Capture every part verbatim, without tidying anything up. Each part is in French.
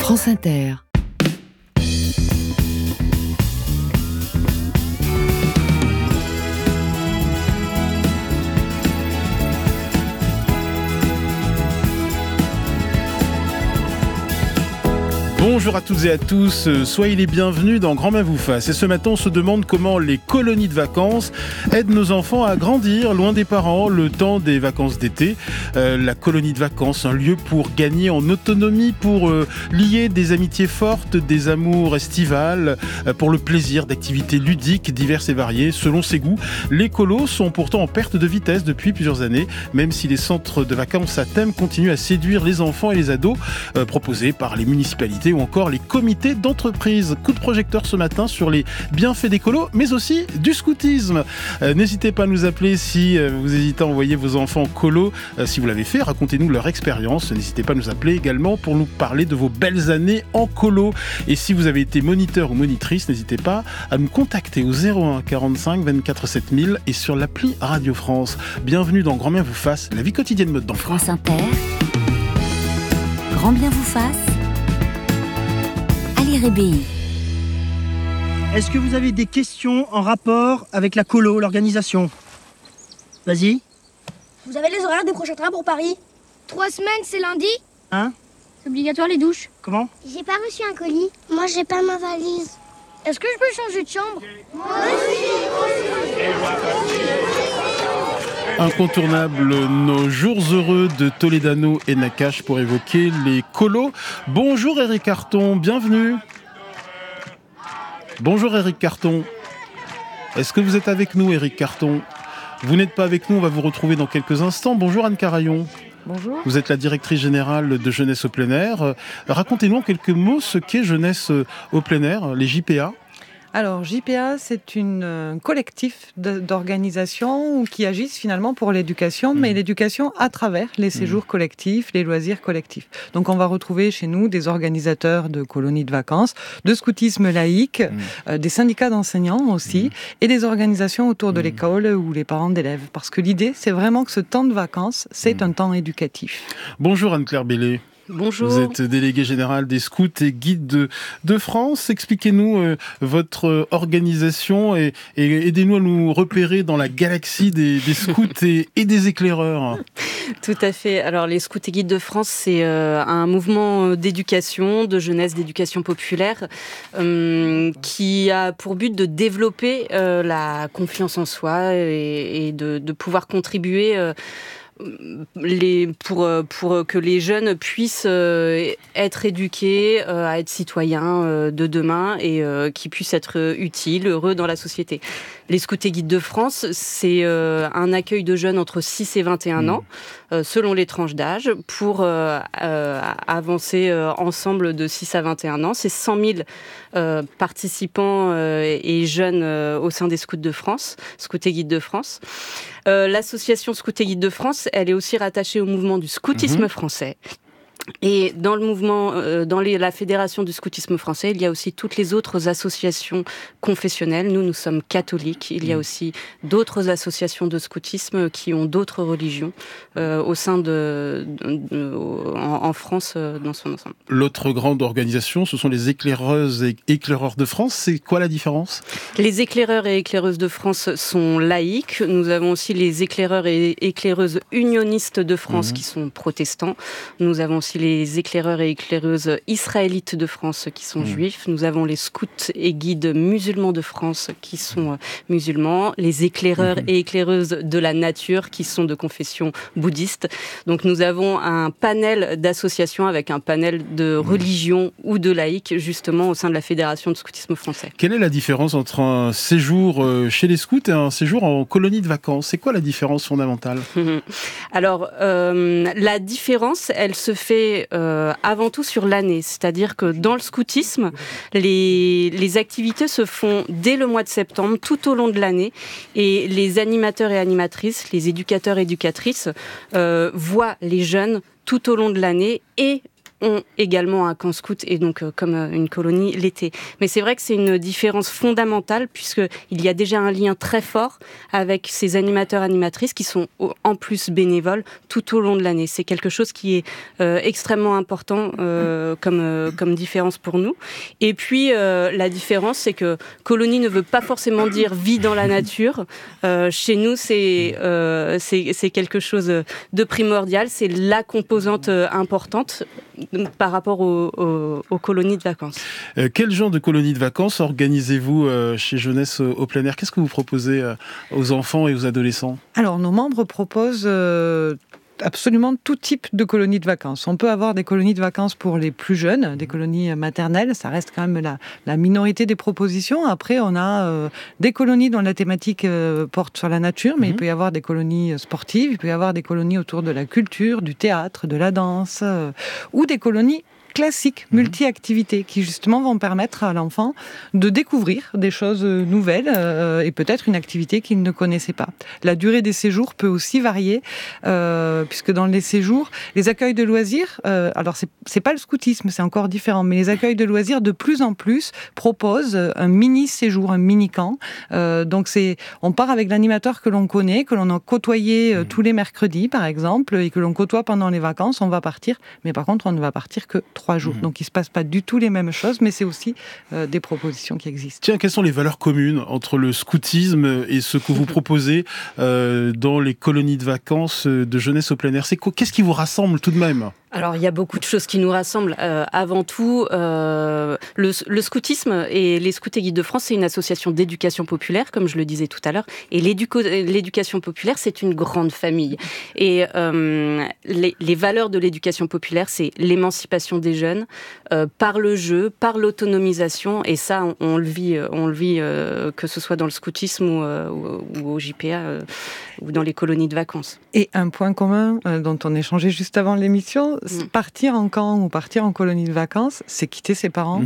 France Inter. Bonjour à toutes et à tous, soyez les bienvenus dans Grand Bain vous fasse. Et ce matin, on se demande comment les colonies de vacances aident nos enfants à grandir loin des parents le temps des vacances d'été. Euh, la colonie de vacances, un lieu pour gagner en autonomie, pour euh, lier des amitiés fortes, des amours estivales, euh, pour le plaisir d'activités ludiques diverses et variées selon ses goûts. Les colos sont pourtant en perte de vitesse depuis plusieurs années, même si les centres de vacances à thème continuent à séduire les enfants et les ados, euh, proposés par les municipalités ou encore les comités d'entreprise. Coup de projecteur ce matin sur les bienfaits des colos, mais aussi du scoutisme. Euh, n'hésitez pas à nous appeler si euh, vous hésitez à envoyer vos enfants en colo. Euh, si vous l'avez fait, racontez-nous leur expérience. N'hésitez pas à nous appeler également pour nous parler de vos belles années en colo. Et si vous avez été moniteur ou monitrice, n'hésitez pas à nous contacter au zéro un quarante-cinq vingt-quatre sept mille et sur l'appli Radio France. Bienvenue dans Grand Bien vous fasse, la vie quotidienne mode d'emploi. France Inter. Grand Bien vous fasse. Rébéi. Est-ce que vous avez des questions en rapport avec la colo, l'organisation ? Vas-y. Vous avez les horaires des prochains trains pour Paris ? Trois semaines, c'est lundi ? Hein ? C'est obligatoire les douches. Comment ? J'ai pas reçu un colis. Moi, j'ai pas ma valise. Est-ce que je peux changer de chambre ? Moi aussi, moi aussi. Incontournable, nos jours heureux de Toledano et Nakache pour évoquer les colos. Bonjour Éric Carton, bienvenue. Bonjour Éric Carton. Est-ce que vous êtes avec nous, Éric Carton ? Vous n'êtes pas avec nous, on va vous retrouver dans quelques instants. Bonjour Anne Carayon. Bonjour. Vous êtes la directrice générale de Jeunesse au plein air. Euh, racontez-nous en quelques mots ce qu'est Jeunesse au plein air, les J P A. Alors, J P A, c'est une, un collectif de, d'organisations qui agissent finalement pour l'éducation, mmh. mais l'éducation à travers les séjours mmh. collectifs, les loisirs collectifs. Donc, on va retrouver chez nous des organisateurs de colonies de vacances, de scoutisme laïque, mmh. euh, des syndicats d'enseignants aussi, mmh. et des organisations autour de mmh. l'école ou les parents d'élèves. Parce que l'idée, c'est vraiment que ce temps de vacances, c'est mmh. un temps éducatif. Bonjour Anne-Claire Bellé. Bonjour. Vous êtes déléguée générale des scouts et guides de, de France. Expliquez-nous euh, votre organisation et, et aidez-nous à nous repérer dans la galaxie des, des scouts et, et des éclaireurs. Tout à fait. Alors, les scouts et guides de France, c'est euh, un mouvement d'éducation, de jeunesse, d'éducation populaire euh, qui a pour but de développer euh, la confiance en soi et, et de, de pouvoir contribuer euh, Les, pour, pour que les jeunes puissent euh, être éduqués euh, à être citoyens euh, de demain et euh, qui puissent être utiles, heureux dans la société. Les scouts et guides de France, c'est euh, un accueil de jeunes entre six et vingt et un mmh. ans, euh, selon les tranches d'âge, pour euh, euh, avancer euh, ensemble de six à vingt et un ans. C'est cent mille euh, participants euh, et jeunes euh, au sein des scouts de France, scouts et guides de France. Euh, l'association Scouts et Guides de France, elle est aussi rattachée au mouvement du scoutisme mmh. français. Et dans le mouvement, euh, dans les, la fédération du scoutisme français, il y a aussi toutes les autres associations confessionnelles. Nous, nous sommes catholiques. Il y a aussi d'autres associations de scoutisme qui ont d'autres religions euh, au sein de, de, de en, en France euh, dans son ensemble. L'autre grande organisation, ce sont les éclaireuses et éclaireurs de France. C'est quoi la différence ? Les éclaireurs et éclaireuses de France sont laïques. Nous avons aussi les éclaireurs et éclaireuses unionistes de France mmh. qui sont protestants. Nous avons aussi les éclaireurs et éclaireuses israélites de France qui sont mmh. juifs. Nous avons les scouts et guides musulmans de France qui sont musulmans. Les éclaireurs mmh. et éclaireuses de la nature qui sont de confession bouddhiste. Donc nous avons un panel d'associations avec un panel de religions mmh. ou de laïcs justement au sein de la Fédération de scoutisme français. Quelle est la différence entre un séjour chez les scouts et un séjour en colonie de vacances ? C'est quoi la différence fondamentale ? Alors euh, la différence, elle se fait Euh, avant tout sur l'année, c'est-à-dire que dans le scoutisme, les, les activités se font dès le mois de septembre, tout au long de l'année, et les animateurs et animatrices, les éducateurs et éducatrices euh, voient les jeunes tout au long de l'année et ont également un camp scout et donc euh, comme euh, une colonie l'été. Mais c'est vrai que c'est une différence fondamentale puisqu'il y a déjà un lien très fort avec ces animateurs, animatrices qui sont en plus bénévoles tout au long de l'année. C'est quelque chose qui est euh, extrêmement important euh, comme, euh, comme différence pour nous. Et puis euh, la différence, c'est que colonie ne veut pas forcément dire vie dans la nature. Euh, chez nous, c'est, euh, c'est, c'est quelque chose de primordial. C'est la composante importante par rapport aux, aux, aux colonies de vacances. Euh, quel genre de colonies de vacances organisez-vous euh, chez Jeunesse au plein air ? Qu'est-ce que vous proposez euh, aux enfants et aux adolescents ? Alors, nos membres proposent euh, absolument tout type de colonies de vacances. On peut avoir des colonies de vacances pour les plus jeunes, des colonies maternelles, ça reste quand même la, la minorité des propositions. Après, on a euh, des colonies dont la thématique euh, porte sur la nature, mais mmh. il peut y avoir des colonies sportives, il peut y avoir des colonies autour de la culture, du théâtre, de la danse, euh, ou des colonies classiques, multi-activités, qui justement vont permettre à l'enfant de découvrir des choses nouvelles euh, et peut-être une activité qu'il ne connaissait pas. La durée des séjours peut aussi varier, euh, puisque dans les séjours, les accueils de loisirs, euh, alors c'est, c'est pas le scoutisme, c'est encore différent, mais les accueils de loisirs de plus en plus proposent un mini-séjour, un mini-camp. Euh, donc c'est, on part avec l'animateur que l'on connaît, que l'on a côtoyé euh, tous les mercredis par exemple, et que l'on côtoie pendant les vacances, on va partir, mais par contre on ne va partir que trois jours. Mmh. Donc il ne se passe pas du tout les mêmes choses, mais c'est aussi euh, des propositions qui existent. Tiens, quelles sont les valeurs communes entre le scoutisme et ce que vous proposez euh, dans les colonies de vacances de Jeunesse au plein air ? C'est quoi, qu'est-ce qui vous rassemble tout de même ? Alors, il y a beaucoup de choses qui nous rassemblent. Euh, avant tout, euh, le, le scoutisme et les Scouts et Guides de France, c'est une association d'éducation populaire, comme je le disais tout à l'heure. Et l'éduco- l'éducation populaire, c'est une grande famille. Et euh, les, les valeurs de l'éducation populaire, c'est l'émancipation des jeunes, euh, par le jeu, par l'autonomisation. Et ça, on, on le vit, on le vit euh, que ce soit dans le scoutisme ou, euh, ou, ou au J P A euh, ou dans les colonies de vacances. Et un point commun euh, dont on échangeait juste avant l'émission, Mmh. partir en camp ou partir en colonie de vacances, c'est quitter ses parents.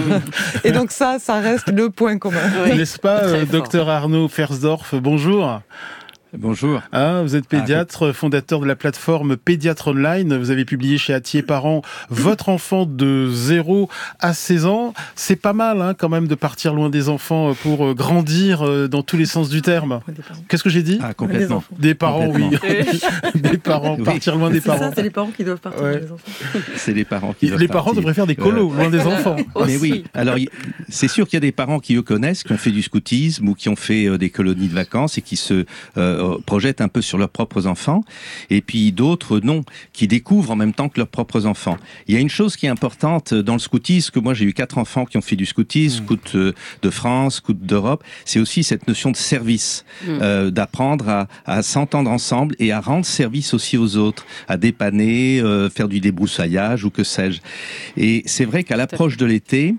Et donc ça, ça reste le point commun. Oui. N'est-ce pas, euh, docteur Arnaud Fersdorf, bonjour. Bonjour. Ah, vous êtes pédiatre, fondateur de la plateforme Pédiatre Online. Vous avez publié chez Hatier Parents votre enfant de zéro à seize ans. C'est pas mal hein, quand même de partir loin des enfants pour grandir dans tous les sens du terme. Qu'est-ce que j'ai dit ? Ah, complètement. Des parents, complètement. Oui. Des parents, oui. Partir loin des c'est parents. Ça, c'est les parents qui doivent partir ouais. des enfants. C'est les parents qui doivent Les partir. parents devraient faire des colos, euh... loin des enfants. Mais oui, alors c'est sûr qu'il y a des parents qui eux connaissent, qui ont fait du scoutisme ou qui ont fait euh, des colonies de vacances et qui se euh, projettent un peu sur leurs propres enfants, et puis d'autres non, qui découvrent en même temps que leurs propres enfants. Il y a une chose qui est importante dans le scoutisme, que moi j'ai eu quatre enfants qui ont fait du scoutisme, mmh. scout de France, scout d'Europe, c'est aussi cette notion de service, mmh. euh, d'apprendre à, à s'entendre ensemble et à rendre service aussi aux autres, à dépanner, euh, faire du débroussaillage ou que sais-je. Et c'est vrai qu'à l'approche de l'été,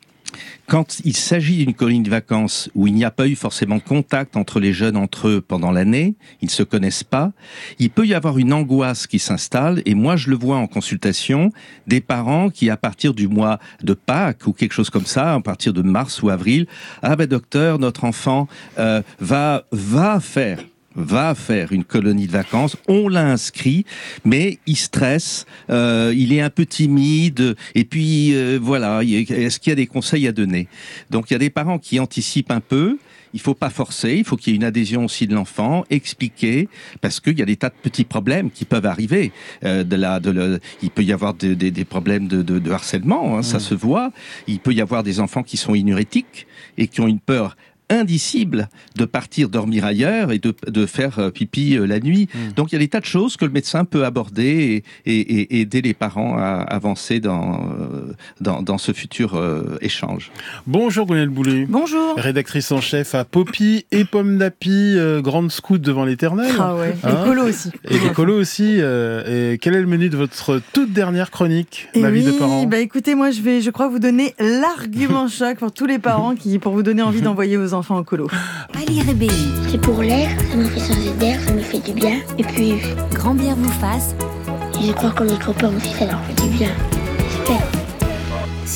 quand il s'agit d'une colonie de vacances où il n'y a pas eu forcément contact entre les jeunes entre eux pendant l'année, ils ne se connaissent pas, il peut y avoir une angoisse qui s'installe, et moi je le vois en consultation, des parents qui à partir du mois de Pâques ou quelque chose comme ça, à partir de mars ou avril, ah ben docteur, notre enfant euh, va, va faire... va faire une colonie de vacances, on l'a inscrit, mais il stresse, euh, il est un peu timide, et puis euh, voilà, est-ce qu'il y a des conseils à donner ? Donc il y a des parents qui anticipent un peu, il faut pas forcer, il faut qu'il y ait une adhésion aussi de l'enfant, expliquer, parce qu'il y a des tas de petits problèmes qui peuvent arriver. Euh, de la, de le, il peut y avoir de, de, des problèmes de, de, de harcèlement, hein, mmh. ça se voit. Il peut y avoir des enfants qui sont inurétiques et qui ont une peur indicible de partir dormir ailleurs et de, de faire pipi la nuit. Mmh. Donc il y a des tas de choses que le médecin peut aborder et, et, et aider les parents à avancer dans, dans, dans ce futur euh, échange. Bonjour Gwenaëlle Boulet. Bonjour. Rédactrice en chef à Poppy et Pomme d'Api, euh, grande scout devant l'Éternel. Ah ouais, hein et colo aussi. Et les colos aussi. Euh, et quel est le menu de votre toute dernière chronique, et Ma oui, vie de parent ? Bah écoutez, moi je vais, je crois vous donner l'argument choc pour tous les parents qui, pour vous donner envie d'envoyer vos enfants au colo. Ali Rebelli. C'est pour l'air, ça me fait changer d'air, ça me fait du bien. Et puis, grand bien vous fasse. Et je crois que les copains aussi, ça leur fait du bien. J'espère.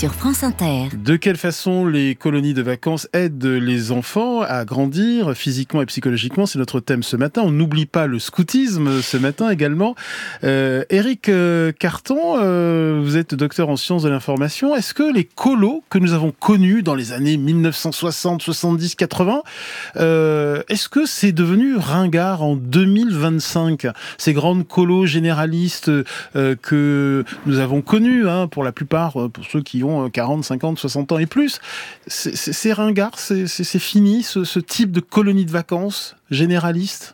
sur France Inter. De quelle façon les colonies de vacances aident les enfants à grandir physiquement et psychologiquement? C'est notre thème ce matin. On n'oublie pas le scoutisme ce matin également. Euh, Éric euh, Carton, euh, vous êtes docteur en sciences de l'information. Est-ce que les colos que nous avons connus dans les années mille neuf cent soixante, soixante-dix, quatre-vingts, euh, est-ce que c'est devenu ringard en deux mille vingt-cinq? Ces grandes colos généralistes euh, que nous avons connues, hein, pour la plupart, pour ceux qui ont quarante, cinquante, soixante ans et plus, c'est, c'est, c'est ringard, c'est, c'est, c'est fini ce, ce type de colonie de vacances généraliste?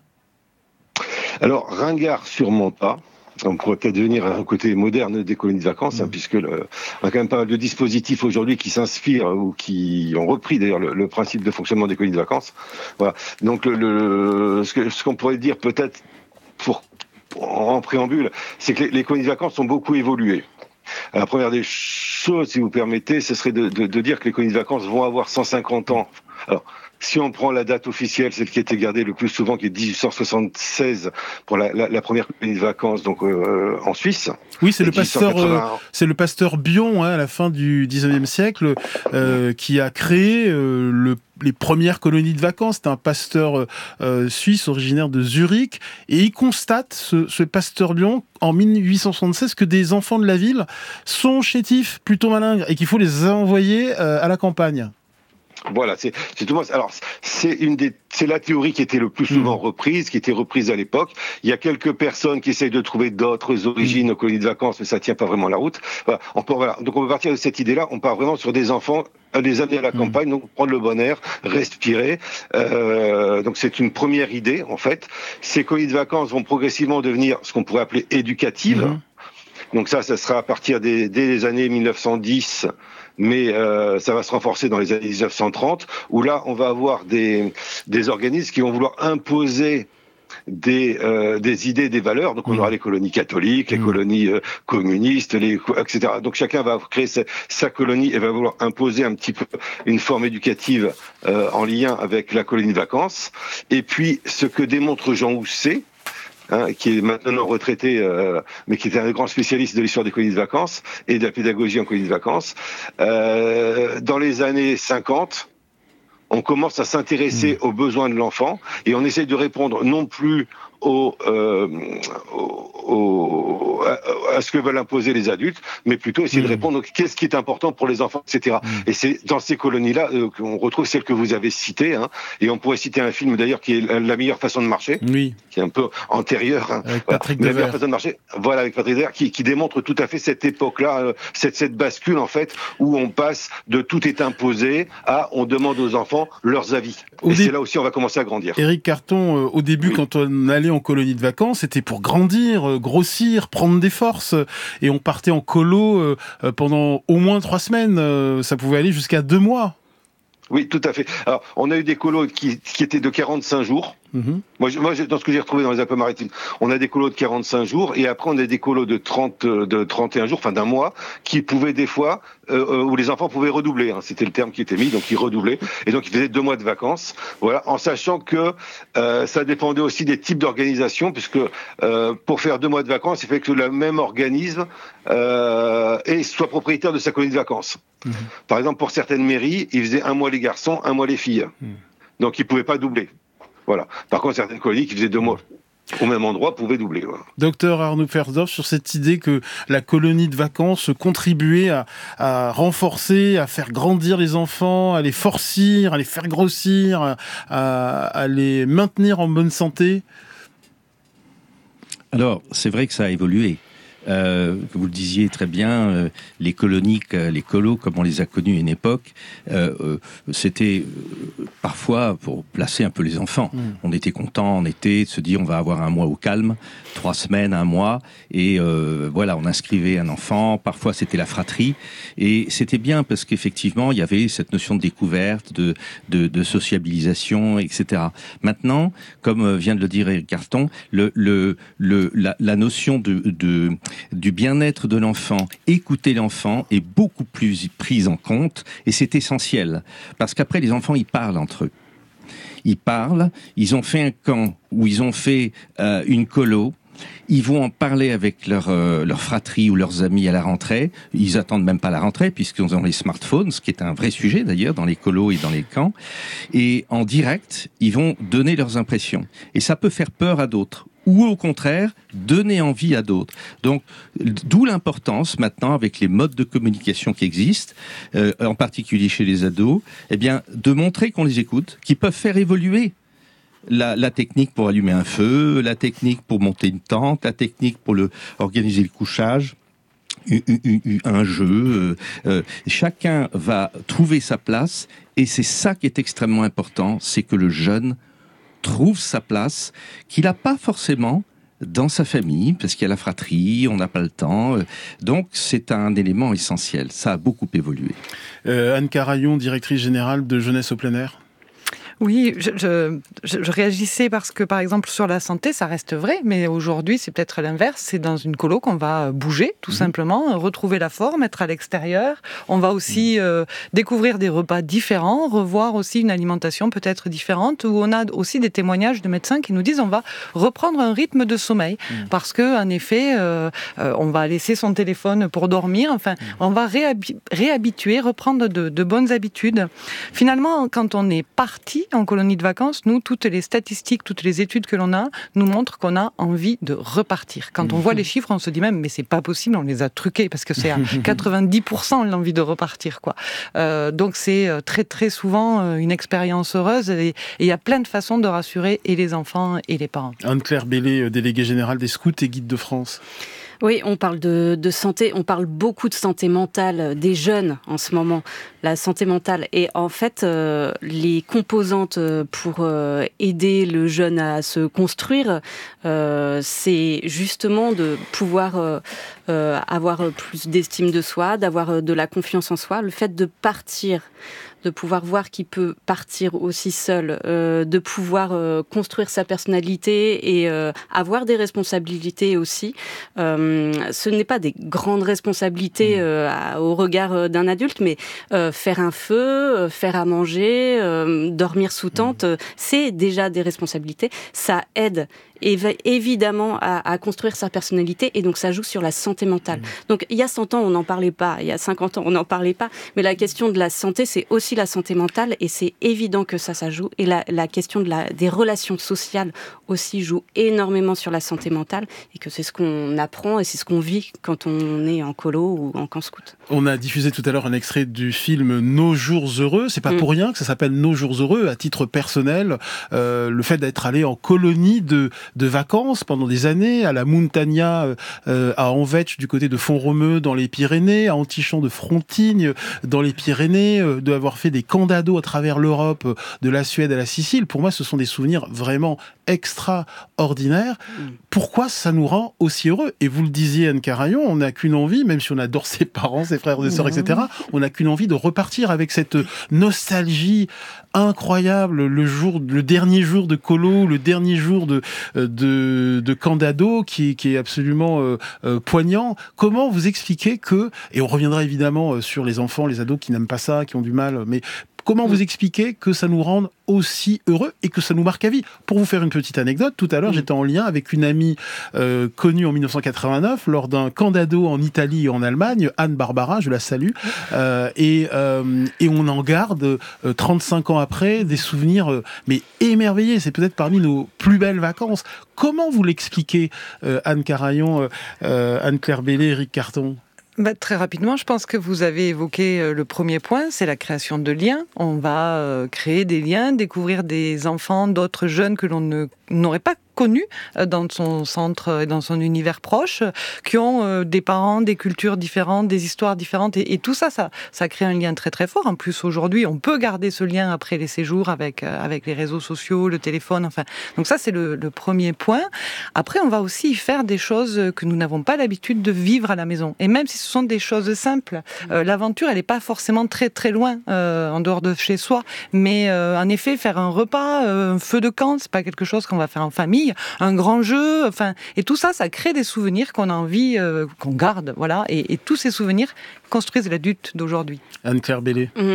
Alors, ringard, sûrement pas. On pourrait peut-être devenir un côté moderne des colonies de vacances, mmh. hein, puisque le, on a quand même pas mal de dispositifs aujourd'hui qui s'inspirent ou qui ont repris d'ailleurs le, le principe de fonctionnement des colonies de vacances. Voilà. Donc, le, le, ce, que, ce qu'on pourrait dire peut-être pour, en préambule, c'est que les, les colonies de vacances ont beaucoup évolué. La première des choses, si vous permettez, ce serait de, de, de dire que les colonies de vacances vont avoir cent cinquante ans. Alors, si on prend la date officielle, celle qui a été gardée le plus souvent, qui est dix-huit cent soixante-seize pour la, la, la première colonie de vacances, donc euh, en Suisse. Oui, c'est le pasteur, euh, c'est le pasteur Bion, hein, à la fin du dix-neuvième siècle, euh, qui a créé euh, le les premières colonies de vacances. C'est un pasteur euh, suisse originaire de Zurich, et il constate, ce, ce pasteur Bion, en mille huit cent soixante-seize, que des enfants de la ville sont chétifs, plutôt malingres, et qu'il faut les envoyer euh, à la campagne. Voilà, c'est, c'est tout. Alors, c'est une des, c'est la théorie qui était le plus souvent reprise, qui était reprise à l'époque. Il y a quelques personnes qui essayent de trouver d'autres origines aux colonies de vacances, mais ça tient pas vraiment la route. Voilà, on peut, voilà. Donc, on peut partir de cette idée-là. On part vraiment sur des enfants à les amener à la campagne, donc prendre le bon air, respirer. Euh, donc, c'est une première idée, en fait. Ces colonies de vacances vont progressivement devenir ce qu'on pourrait appeler éducatives. Mmh. Donc ça, ça sera à partir des, des années mille neuf cent dix, mais euh, ça va se renforcer dans les années mille neuf cent trente, où là, on va avoir des, des organismes qui vont vouloir imposer des, euh, des idées, des valeurs. Donc on mmh. aura les colonies catholiques, les mmh. colonies euh, communistes, les, et cetera. Donc chacun va créer sa, sa colonie et va vouloir imposer un petit peu une forme éducative euh, en lien avec la colonie de vacances. Et puis, ce que démontre Jean Housset, Hein, qui est maintenant retraité, euh, mais qui était un grand spécialiste de l'histoire des colonies de vacances et de la pédagogie en colonies de vacances. Euh, dans les années cinquante, on commence à s'intéresser mmh. aux besoins de l'enfant et on essaye de répondre non plus au, euh, au, au, à, à ce que veulent imposer les adultes, mais plutôt essayer mmh. de répondre à qu'est-ce qui est important pour les enfants, et cetera. Mmh. Et c'est dans ces colonies-là euh, qu'on retrouve celle que vous avez citée, hein, et on pourrait citer un film d'ailleurs qui est La meilleure façon de marcher, oui. qui est un peu antérieur. Hein, avec Patrick voilà, Devers. La meilleure façon de marcher, voilà, avec Patrick Devers, qui, qui démontre tout à fait cette époque-là, euh, cette, cette bascule en fait, où on passe de tout est imposé à on demande aux enfants leurs avis. Au et dé... c'est là aussi on va commencer à grandir. Éric Carton, euh, au début, oui. quand on allait en colonie de vacances, c'était pour grandir, euh, grossir, prendre des forces, euh, et on partait en colo euh, euh, pendant au moins trois semaines. Euh, ça pouvait aller jusqu'à deux mois. Oui, tout à fait. Alors, on a eu des colos qui, qui étaient de quarante-cinq jours. Mmh. Moi, je, moi, dans ce que j'ai retrouvé dans les Alpes-Maritimes, on a des colos de quarante-cinq jours et après on a des colos de trente, de trente et un jours, enfin d'un mois, qui pouvaient des fois, euh, où les enfants pouvaient redoubler. Hein, c'était le terme qui était mis, donc ils redoublaient et donc ils faisaient deux mois de vacances. Voilà, en sachant que euh, ça dépendait aussi des types d'organisation, puisque euh, pour faire deux mois de vacances, il fallait que le même organisme euh, et soit propriétaire de sa colonie de vacances. Mmh. Par exemple, pour certaines mairies, ils faisaient un mois les garçons, un mois les filles, mmh. donc ils pouvaient pas doubler. Voilà. Par contre, certaines colonies qui faisaient deux mois au même endroit pouvaient doubler. Voilà. Docteur Arnaud Fersdorf, sur cette idée que la colonie de vacances contribuait à, à renforcer, à faire grandir les enfants, à les forcir, à les faire grossir, à, à les maintenir en bonne santé. Alors, c'est vrai que ça a évolué. Euh, vous le disiez très bien, euh, les colonies, les colos, comme on les a connus à une époque, euh, euh, c'était euh, parfois pour placer un peu les enfants. Mmh. On était content en été de se dire on va avoir un mois au calme, trois semaines, un mois, et euh, voilà, on inscrivait un enfant. Parfois c'était la fratrie, et c'était bien parce qu'effectivement il y avait cette notion de découverte, de, de, de sociabilisation, et cetera. Maintenant, comme vient de le dire Éric Carton, le, le, le, la, la notion de, de du bien-être de l'enfant, écouter l'enfant est beaucoup plus prise en compte, et c'est essentiel parce qu'après les enfants ils parlent entre eux, ils parlent, ils ont fait un camp où ils ont fait euh, une colo Ils vont en parler avec leur, euh, leur fratrie ou leurs amis à la rentrée. Ils attendent même pas la rentrée puisqu'ils ont les smartphones, ce qui est un vrai sujet d'ailleurs dans les colos et dans les camps. Et en direct, ils vont donner leurs impressions. Et ça peut faire peur à d'autres. Ou au contraire, donner envie à d'autres. Donc, d'où l'importance maintenant, avec les modes de communication qui existent, euh, en particulier chez les ados, eh bien, de montrer qu'on les écoute, qu'ils peuvent faire évoluer la, la technique pour allumer un feu, la technique pour monter une tente, la technique pour le, organiser le couchage. Un jeu, euh, chacun va trouver sa place, et c'est ça qui est extrêmement important, c'est que le jeune trouve sa place, qu'il n'a pas forcément dans sa famille, parce qu'il y a la fratrie, on n'a pas le temps. Donc, c'est un élément essentiel. Ça a beaucoup évolué. Euh, Anne Carayon, directrice générale de Jeunesse au plein air. Oui, je, je, je réagissais parce que, par exemple, sur la santé, ça reste vrai, mais aujourd'hui, c'est peut-être l'inverse. C'est dans une colo qu'on va bouger, tout mmh. simplement, retrouver la forme, être à l'extérieur. On va aussi mmh. euh, découvrir des repas différents, revoir aussi une alimentation peut-être différente, où on a aussi des témoignages de médecins qui nous disent on va reprendre un rythme de sommeil, mmh. parce que, en effet, euh, euh, on va laisser son téléphone pour dormir. Enfin, mmh. on va réhabi- réhabituer, reprendre de, de bonnes habitudes. Finalement, quand on est parti en colonie de vacances, nous, toutes les statistiques, toutes les études que l'on a, nous montrent qu'on a envie de repartir. Quand on voit les chiffres, on se dit même, mais c'est pas possible, on les a truqués, parce que c'est à quatre-vingt-dix pour cent l'envie de repartir, quoi. Euh, donc c'est très, très souvent une expérience heureuse, et il y a plein de façons de rassurer et les enfants et les parents. Anne-Claire Bellé, déléguée générale des Scouts et Guides de France. Oui, on parle de, de santé, on parle beaucoup de santé mentale des jeunes en ce moment, la santé mentale. Et en fait, euh, les composantes pour euh, aider le jeune à se construire, euh, c'est justement de pouvoir euh, euh, avoir plus d'estime de soi, d'avoir de la confiance en soi, le fait de partir, de pouvoir voir qu'il peut partir aussi seul, euh, de pouvoir euh, construire sa personnalité et euh, avoir des responsabilités aussi. Euh, ce n'est pas des grandes responsabilités euh, à, au regard d'un adulte, mais euh, faire un feu, euh, faire à manger, euh, dormir sous tente, euh, c'est déjà des responsabilités. Ça aide évidemment à, à construire sa personnalité, et donc ça joue sur la santé mentale. Mmh. Donc il y a cent ans on n'en parlait pas, il y a cinquante ans on n'en parlait pas, mais la question de la santé c'est aussi la santé mentale, et c'est évident que ça ça joue, et la, la question de la, des relations sociales aussi joue énormément sur la santé mentale, et que c'est ce qu'on apprend et c'est ce qu'on vit quand on est en colo ou en camp scout. On a diffusé tout à l'heure un extrait du film Nos jours heureux, c'est pas mmh. pour rien que ça s'appelle Nos jours heureux. À titre personnel, euh, le fait d'être allé en colonie de de vacances pendant des années, à la Montagna, euh, à Anvetch, du côté de Font-Romeu, dans les Pyrénées, à Antichamp de Frontignes, dans les Pyrénées, euh, d'avoir fait des camps d'ados à travers l'Europe, euh, de la Suède à la Sicile. Pour moi, ce sont des souvenirs vraiment extraordinaires. Mmh. Pourquoi ça nous rend aussi heureux? Et vous le disiez, Anne Carayon, on n'a qu'une envie, même si on adore ses parents, ses frères et sœurs, mmh. et cetera, on n'a qu'une envie de repartir avec cette nostalgie incroyable, le jour, le dernier jour de colo, le dernier jour de de, de camp d'ado qui, qui est absolument euh, euh, poignant. Comment vous expliquez que, et on reviendra évidemment sur les enfants, les ados qui n'aiment pas ça, qui ont du mal, mais comment vous expliquez que ça nous rende aussi heureux et que ça nous marque à vie? Pour vous faire une petite anecdote, tout à l'heure, mmh. j'étais en lien avec une amie euh, connue en dix-neuf cent quatre-vingt-neuf lors d'un camp d'ado en Italie et en Allemagne, Anne Barbara, je la salue, euh, et, euh, et on en garde euh, trente-cinq ans après des souvenirs euh, mais émerveillés. C'est peut-être parmi nos plus belles vacances. Comment vous l'expliquez, euh, Anne Carayon, euh, Anne-Claire Bellé, Éric Carton? Bah, très rapidement, je pense que vous avez évoqué le premier point, c'est la création de liens. On va euh, créer des liens, découvrir des enfants, d'autres jeunes que l'on ne, n'aurait pas connus dans son centre et dans son univers proche, qui ont euh, des parents, des cultures différentes, des histoires différentes, et, et tout ça, ça, ça crée un lien très très fort. En plus, aujourd'hui, on peut garder ce lien après les séjours avec euh, avec les réseaux sociaux, le téléphone, enfin. Donc ça, c'est le, le premier point. Après, on va aussi faire des choses que nous n'avons pas l'habitude de vivre à la maison. Et même si ce sont des choses simples, euh, l'aventure, elle n'est pas forcément très très loin, euh, en dehors de chez soi. Mais euh, en effet, faire un repas, euh, un feu de camp, c'est pas quelque chose qu'on va faire en famille. Un grand jeu, enfin, et tout ça, ça crée des souvenirs qu'on a envie, euh, qu'on garde, voilà, et, et tous ces souvenirs construisent l'adulte d'aujourd'hui. Anne-Claire Bellé. Mmh.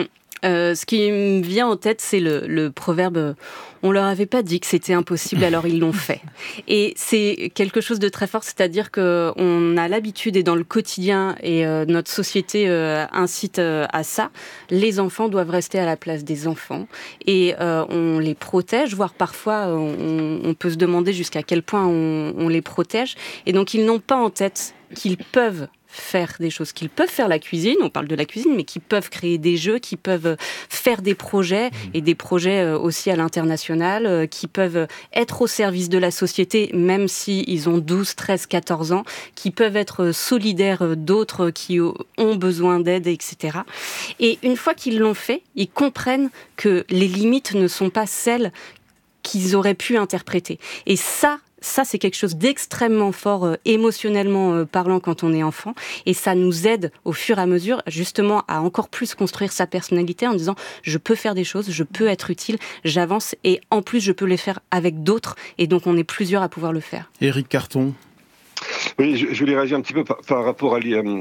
Euh, ce qui me vient en tête, c'est le, le proverbe « on leur avait pas dit que c'était impossible, alors ils l'ont fait ». Et c'est quelque chose de très fort, c'est-à-dire qu'on a l'habitude et dans le quotidien, et euh, notre société euh, incite euh, à ça, les enfants doivent rester à la place des enfants et euh, on les protège, voire parfois on, on peut se demander jusqu'à quel point on, on les protège. Et donc ils n'ont pas en tête qu'ils peuvent faire des choses, qu'ils peuvent faire la cuisine, on parle de la cuisine, mais qu'ils peuvent créer des jeux, qu'ils peuvent faire des projets, et des projets aussi à l'international, qui peuvent être au service de la société, même s'ils ont douze, treize, quatorze ans, qui peuvent être solidaires d'autres qui ont besoin d'aide, et cetera. Et une fois qu'ils l'ont fait, ils comprennent que les limites ne sont pas celles qu'ils auraient pu interpréter. Et ça, Ça, c'est quelque chose d'extrêmement fort, euh, émotionnellement euh, parlant quand on est enfant. Et ça nous aide au fur et à mesure, justement, à encore plus construire sa personnalité en disant « je peux faire des choses, je peux être utile, j'avance et en plus, je peux les faire avec d'autres. » Et donc, on est plusieurs à pouvoir le faire. Éric Carton. Oui, je, je voulais réagir un petit peu par, par rapport à,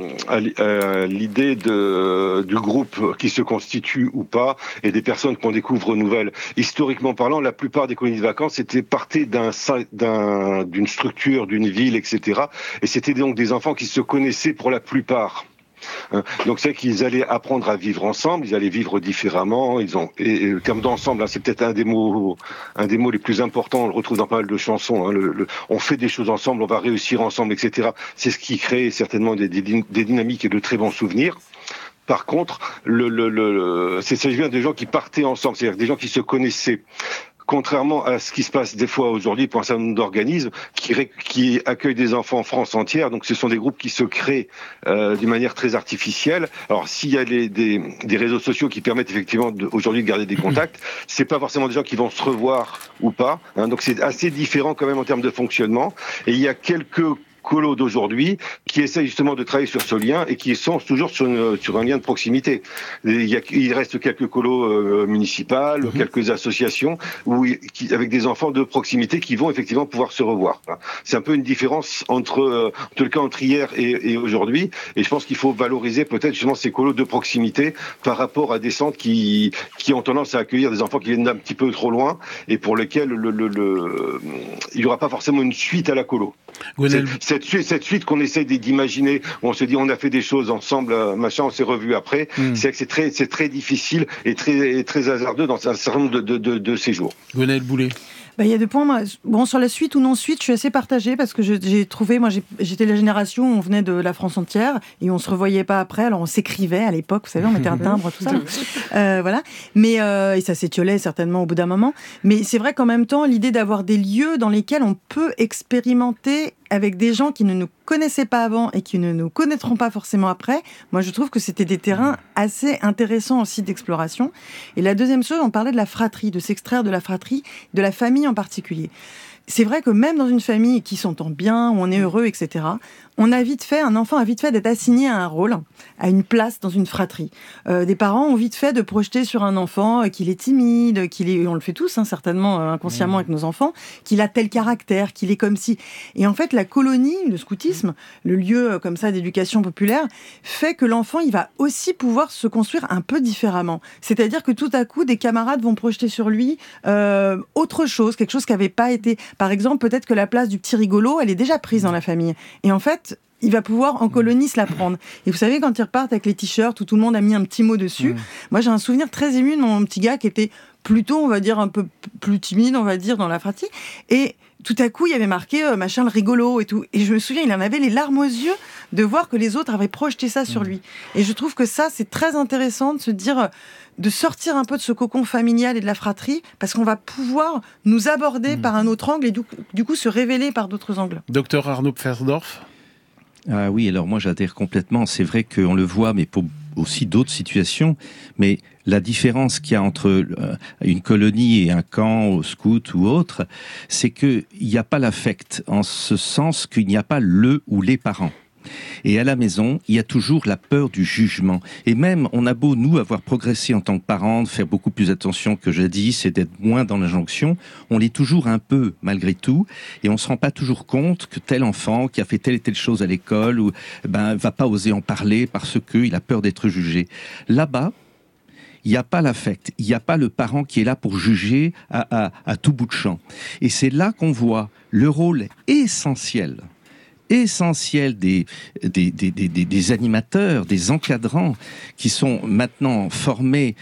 à, à l'idée de, du groupe qui se constitue ou pas et des personnes qu'on découvre nouvelles. Historiquement parlant, la plupart des colonies de vacances étaient parties d'un, d'un, d'une structure, d'une ville, et cetera. Et c'était donc des enfants qui se connaissaient pour la plupart. Donc c'est qu'ils allaient apprendre à vivre ensemble, ils allaient vivre différemment. Ils ont, et, et le terme d'ensemble, hein, c'est peut-être un des mots, un des mots les plus importants. On le retrouve dans pas mal de chansons. Hein, le, le, on fait des choses ensemble, on va réussir ensemble, et cetera. C'est ce qui crée certainement des, des, des dynamiques et de très bons souvenirs. Par contre, le, le, le, c'est ça vient des gens qui partaient ensemble, c'est-à-dire des gens qui se connaissaient. Contrairement à ce qui se passe des fois aujourd'hui pour un certain nombre d'organismes qui, qui accueillent des enfants en France entière, donc ce sont des groupes qui se créent euh, d'une manière très artificielle. Alors s'il y a les, des, des réseaux sociaux qui permettent effectivement de, aujourd'hui de garder des contacts, c'est pas forcément des gens qui vont se revoir ou pas, hein, donc c'est assez différent quand même en termes de fonctionnement. Et il y a quelques colos d'aujourd'hui qui essayent justement de travailler sur ce lien et qui sont toujours sur, une, sur un lien de proximité. Il, y a, il reste quelques colos euh, municipales, mmh. quelques associations où, qui, avec des enfants de proximité qui vont effectivement pouvoir se revoir. C'est un peu une différence entre, euh, en tout cas entre hier et, et aujourd'hui, et je pense qu'il faut valoriser peut-être justement ces colos de proximité par rapport à des centres qui, qui ont tendance à accueillir des enfants qui viennent d'un petit peu trop loin et pour lesquels le, le, le, il n'y aura pas forcément une suite à la colo. Gwenel... Cette suite, cette suite qu'on essaie d'imaginer, où on se dit on a fait des choses ensemble, machin, on s'est revus après, mmh. c'est que c'est très, c'est très difficile et très, et très hasardeux dans un certain nombre de, de, de, de séjours. Gwenel Boulet. Bah, il y a deux points. Moi, bon, sur la suite ou non suite, je suis assez partagée parce que je, j'ai trouvé, moi, j'ai, j'étais la génération où on venait de la France entière et on se revoyait pas après. Alors, on s'écrivait à l'époque, vous savez, on mettait un timbre, tout ça. Euh, voilà. Mais, euh, et ça s'étiolait certainement au bout d'un moment. Mais c'est vrai qu'en même temps, l'idée d'avoir des lieux dans lesquels on peut expérimenter avec des gens qui ne nous connaissaient pas avant et qui ne nous connaîtront pas forcément après, moi je trouve que c'était des terrains assez intéressants aussi d'exploration. Et la deuxième chose, on parlait de la fratrie, de s'extraire de la fratrie, de la famille en particulier. C'est vrai que même dans une famille qui s'entend bien, où on est heureux, et cetera, on a vite fait, un enfant a vite fait d'être assigné à un rôle, à une place dans une fratrie. Euh, des parents ont vite fait de projeter sur un enfant qu'il est timide, qu'il est, on le fait tous, hein, certainement euh, inconsciemment avec nos enfants, qu'il a tel caractère, qu'il est comme si. Et en fait, la colonie, le scoutisme, le lieu euh, comme ça d'éducation populaire, fait que l'enfant, il va aussi pouvoir se construire un peu différemment. C'est-à-dire que tout à coup, des camarades vont projeter sur lui euh, autre chose, quelque chose qui n'avait pas été. Par exemple, peut-être que la place du petit rigolo, elle est déjà prise dans la famille. Et en fait, il va pouvoir en colonie se la prendre. Et vous savez, quand ils repartent avec les t-shirts où tout le monde a mis un petit mot dessus, mmh. moi j'ai un souvenir très ému de mon petit gars qui était plutôt, on va dire, un peu plus timide, on va dire, dans la fratrie. Et tout à coup, il y avait marqué euh, machin le rigolo et tout. Et je me souviens, il en avait les larmes aux yeux de voir que les autres avaient projeté ça sur lui. Et je trouve que ça, c'est très intéressant de se dire, de sortir un peu de ce cocon familial et de la fratrie, parce qu'on va pouvoir nous aborder mmh. par un autre angle et du, du coup se révéler par d'autres angles. Docteur Arnaud Pferdorf. Ah oui, alors moi j'adhère complètement. C'est vrai qu'on le voit, mais pour aussi d'autres situations. Mais la différence qu'il y a entre une colonie et un camp, au scout ou autre, c'est qu'il n'y a pas l'affect, en ce sens qu'il n'y a pas le ou les parents. Et à la maison, il y a toujours la peur du jugement. Et même, on a beau, nous, avoir progressé en tant que parents, de faire beaucoup plus attention que jadis et d'être moins dans l'injonction, on l'est toujours un peu, malgré tout, et on ne se rend pas toujours compte que tel enfant qui a fait telle et telle chose à l'école, ou, ben, va pas oser en parler parce qu'il a peur d'être jugé. Là-bas, il n'y a pas l'affect, il n'y a pas le parent qui est là pour juger à, à, à tout bout de champ. Et c'est là qu'on voit le rôle essentiel essentiel des, des, des, des, des animateurs, des encadrants qui sont maintenant formés,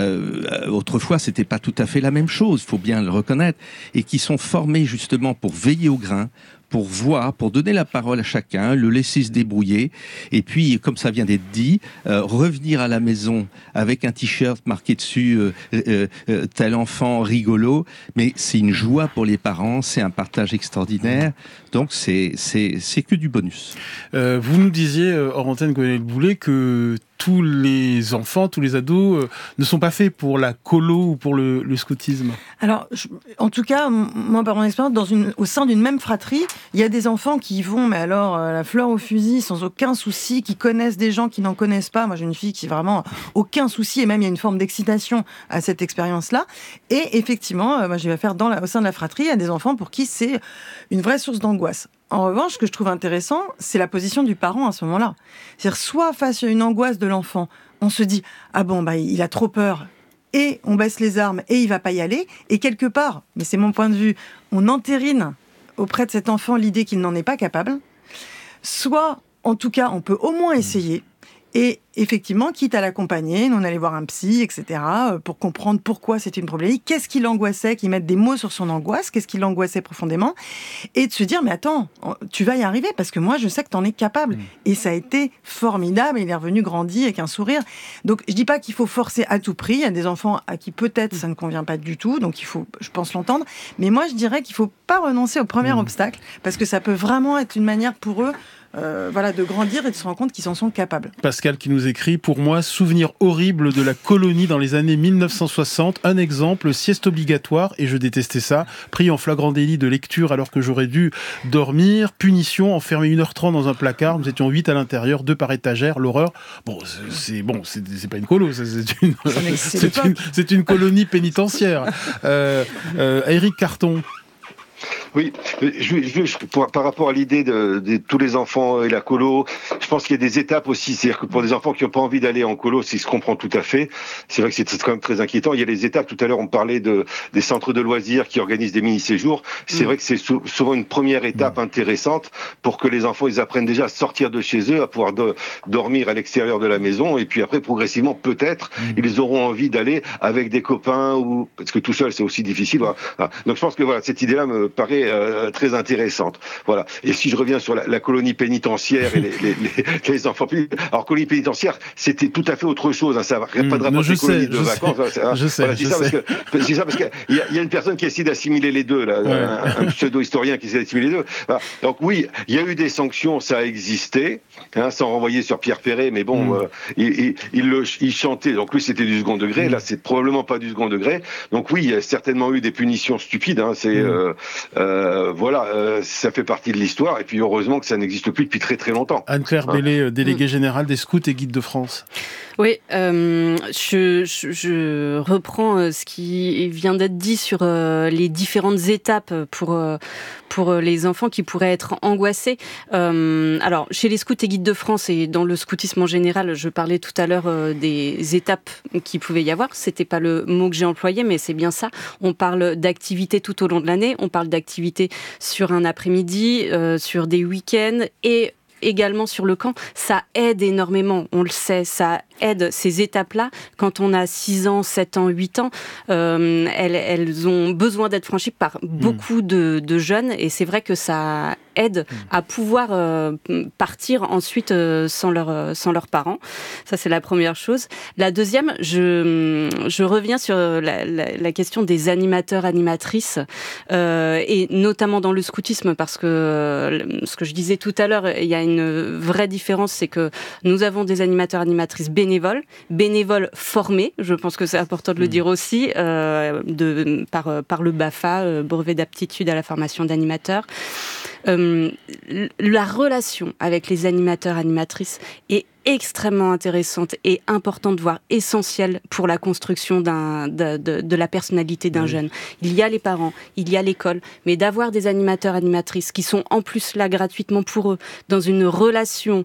euh, autrefois c'était pas tout à fait la même chose, faut bien le reconnaître, et qui sont formés justement pour veiller au grain, pour voir, pour donner la parole à chacun, le laisser se débrouiller, et puis, comme ça vient d'être dit, euh, revenir à la maison avec un t-shirt marqué dessus euh, euh, euh, tel enfant rigolo, mais c'est une joie pour les parents, c'est un partage extraordinaire, donc c'est c'est c'est que du bonus. Euh, vous nous disiez, euh, hors antenne, Gwenaëlle Boulet, que tous les enfants, tous les ados euh, ne sont pas faits pour la colo ou pour le, le scoutisme. Alors, je, en tout cas, moi, par mon expérience, dans une, au sein d'une même fratrie, il y a des enfants qui vont, mais alors, euh, la fleur au fusil, sans aucun souci, qui connaissent des gens qui n'en connaissent pas. Moi, j'ai une fille qui, vraiment, aucun souci, et même il y a une forme d'excitation à cette expérience-là. Et effectivement, euh, moi, je vais faire dans la, au sein de la fratrie, il y a des enfants pour qui c'est une vraie source d'angoisse. En revanche, ce que je trouve intéressant, c'est la position du parent à ce moment-là. C'est-à-dire, soit face à une angoisse de l'enfant, on se dit « Ah bon, bah, il a trop peur », et on baisse les armes, et il va pas y aller, et quelque part, mais c'est mon point de vue, on entérine auprès de cet enfant l'idée qu'il n'en est pas capable, soit, en tout cas, on peut au moins essayer, et effectivement, quitte à l'accompagner, nous on allait voir un psy, et cetera, pour comprendre pourquoi c'était une problématique, qu'est-ce qui l'angoissait, qu'il mette des mots sur son angoisse, qu'est-ce qui l'angoissait profondément, et de se dire, mais attends, tu vas y arriver, parce que moi je sais que t'en es capable. Mmh. Et ça a été formidable, il est revenu grandi avec un sourire. Donc je dis pas qu'il faut forcer à tout prix, il y a des enfants à qui peut-être ça ne convient pas du tout, donc il faut, je pense, l'entendre, mais moi je dirais qu'il faut pas renoncer au premier mmh. obstacle, parce que ça peut vraiment être une manière pour eux Euh, voilà, de grandir et de se rendre compte qu'ils en sont capables. Pascal qui nous écrit, pour moi, souvenir horrible de la colonie dans les années mille neuf cent soixante, un exemple, sieste obligatoire, et je détestais ça, pris en flagrant délit de lecture alors que j'aurais dû dormir, punition, enfermé une heure trente dans un placard, nous étions huit à l'intérieur, deux par étagère, l'horreur. Bon, c'est, c'est, bon, c'est, c'est pas une colo, c'est, c'est, une, c'est, c'est, une, c'est une colonie pénitentiaire. Euh, euh, Éric Carton. Oui, je, je, pour, par rapport à l'idée de, de tous les enfants et la colo, je pense qu'il y a des étapes aussi. C'est-à-dire que pour des enfants qui n'ont pas envie d'aller en colo, c'est se comprend tout à fait. C'est vrai que c'est quand même très inquiétant. Il y a les étapes. Tout à l'heure, on parlait de des centres de loisirs qui organisent des mini-séjours. C'est mmh. vrai que c'est sou, souvent une première étape mmh. intéressante pour que les enfants ils apprennent déjà à sortir de chez eux, à pouvoir de, dormir à l'extérieur de la maison. Et puis après, progressivement, peut-être, mmh. ils auront envie d'aller avec des copains ou parce que tout seul, c'est aussi difficile. Voilà. Donc, je pense que voilà, cette idée-là me paraît Euh, très intéressante. Voilà. Et si je reviens sur la, la colonie pénitentiaire et les, les, les, les enfants... Alors, colonie pénitentiaire, c'était tout à fait autre chose. Hein, ça n'a mmh, pas de rapport avec colonie de vacances. Sais, hein, je sais, voilà, je sais. Ça parce que, je dis ça parce qu'il y, y a une personne qui essaie d'assimiler les deux, là, ouais. un, un pseudo-historien qui essaie d'assimiler les deux. Voilà. Donc oui, il y a eu des sanctions, ça a existé, hein, sans renvoyer sur Pierre Perret, mais bon, mmh. euh, il, il, il, le, il chantait, donc lui c'était du second degré, mmh. là c'est probablement pas du second degré. Donc oui, il y a certainement eu des punitions stupides, hein, c'est... Mmh. Euh, Euh, voilà, euh, ça fait partie de l'histoire, et puis heureusement que ça n'existe plus depuis très très longtemps. Anne-Claire hein. Bellé, déléguée mmh. générale des scouts et guides de France. Oui, euh, je, je, je reprends ce qui vient d'être dit sur euh, les différentes étapes pour, euh, pour les enfants qui pourraient être angoissés. Euh, alors, chez les scouts et guides de France et dans le scoutisme en général, je parlais tout à l'heure euh, des étapes qu'il pouvait y avoir. C'était pas le mot que j'ai employé, mais c'est bien ça. On parle d'activités tout au long de l'année, on parle d'activités sur un après-midi, euh, sur des week-ends et également sur le camp. Ça aide énormément, on le sait, ça aide ces étapes-là. Quand on a six ans, sept ans, huit ans, euh, elles, elles ont besoin d'être franchies par beaucoup mmh. de, de jeunes, et c'est vrai que ça aide mmh. à pouvoir euh, partir ensuite euh, sans, leur, sans leurs parents. Ça, c'est la première chose. La deuxième, je, je reviens sur la, la, la question des animateurs, animatrices, euh, et notamment dans le scoutisme, parce que euh, ce que je disais tout à l'heure, il y a une vraie différence, c'est que nous avons des animateurs, animatrices bénévoles, bénévoles formés, je pense que c'est important de le mmh. dire aussi, euh, de, par, par le BAFA, euh, brevet d'aptitude à la formation d'animateurs. Euh, la relation avec les animateurs, animatrices est extrêmement intéressante et importante, voire essentielle pour la construction d'un, de, de, de la personnalité d'un oui. jeune. Il y a les parents, il y a l'école, mais d'avoir des animateurs, animatrices qui sont en plus là gratuitement pour eux, dans une relation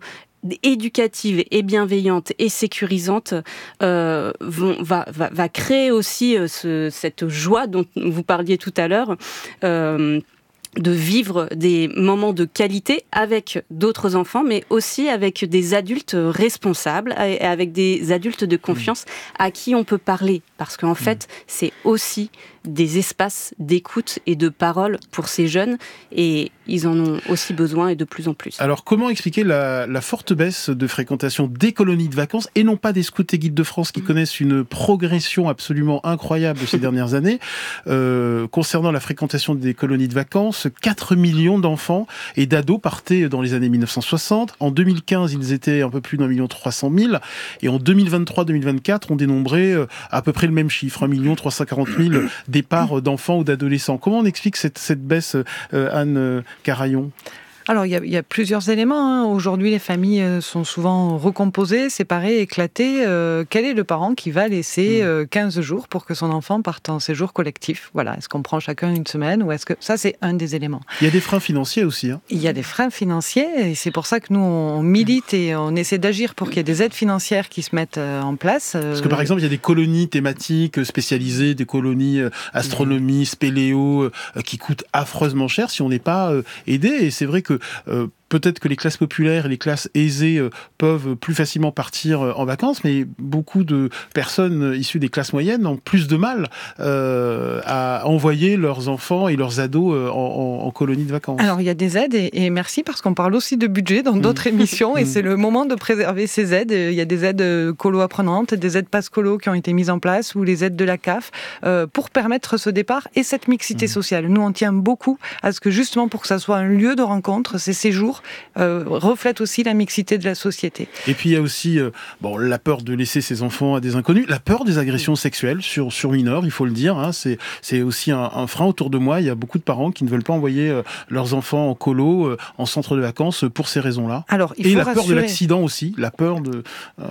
éducative et bienveillante et sécurisante euh, vont, va, va, va créer aussi euh, ce, cette joie dont vous parliez tout à l'heure, euh, de vivre des moments de qualité avec d'autres enfants, mais aussi avec des adultes responsables, et avec des adultes de confiance à qui on peut parler. Parce qu'en fait, c'est aussi des espaces d'écoute et de parole pour ces jeunes, et ils en ont aussi besoin, et de plus en plus. Alors, comment expliquer la, la forte baisse de fréquentation des colonies de vacances, et non pas des scouts et guides de France qui mmh. connaissent une progression absolument incroyable ces dernières années euh, concernant la fréquentation des colonies de vacances? quatre millions d'enfants et d'ados partaient dans les années mille neuf cent soixante. En deux mille quinze, ils étaient un peu plus d'un million trois cent mille. Et en deux mille vingt-trois deux mille vingt-quatre, on dénombrait à peu près le même chiffre, un million trois cent quarante mille départs d'enfants ou d'adolescents. Comment on explique cette, cette baisse, euh, Anne Carayon ? Alors, il y, a, il y a plusieurs éléments. Hein. Aujourd'hui, les familles sont souvent recomposées, séparées, éclatées. Euh, quel est le parent qui va laisser euh, quinze jours pour que son enfant parte en séjour collectif ? Voilà. Est-ce qu'on prend chacun une semaine ou est-ce que... Ça, c'est un des éléments. Il y a des freins financiers aussi. Hein. Il y a des freins financiers et c'est pour ça que nous, on milite et on essaie d'agir pour qu'il y ait des aides financières qui se mettent en place. Parce que, par exemple, il y a des colonies thématiques spécialisées, des colonies astronomie, spéléo, qui coûtent affreusement cher si on n'est pas aidé. Et c'est vrai que Euh, peut-être que les classes populaires et les classes aisées euh, peuvent plus facilement partir euh, en vacances, mais beaucoup de personnes issues des classes moyennes ont plus de mal euh, à envoyer leurs enfants et leurs ados euh, en, en, en colonie de vacances. Alors, il y a des aides, et, et merci, parce qu'on parle aussi de budget dans d'autres mmh. émissions, et mmh. c'est le moment de préserver ces aides. Il y a des aides colo apprenantes, des aides passe colo qui ont été mises en place, ou les aides de la C A F, euh, pour permettre ce départ et cette mixité mmh. sociale. Nous, on tient beaucoup à ce que, justement, pour que ça soit un lieu de rencontre, ces séjours Euh, reflète aussi la mixité de la société. Et puis il y a aussi euh, bon, la peur de laisser ses enfants à des inconnus, la peur des agressions sexuelles sur, sur mineurs, il faut le dire. Hein, c'est, c'est aussi un, un frein autour de moi. Il y a beaucoup de parents qui ne veulent pas envoyer euh, leurs enfants en colo, euh, en centre de vacances, pour ces raisons-là. Alors, il Et faut la rassurer... peur de l'accident aussi, la peur de... Euh...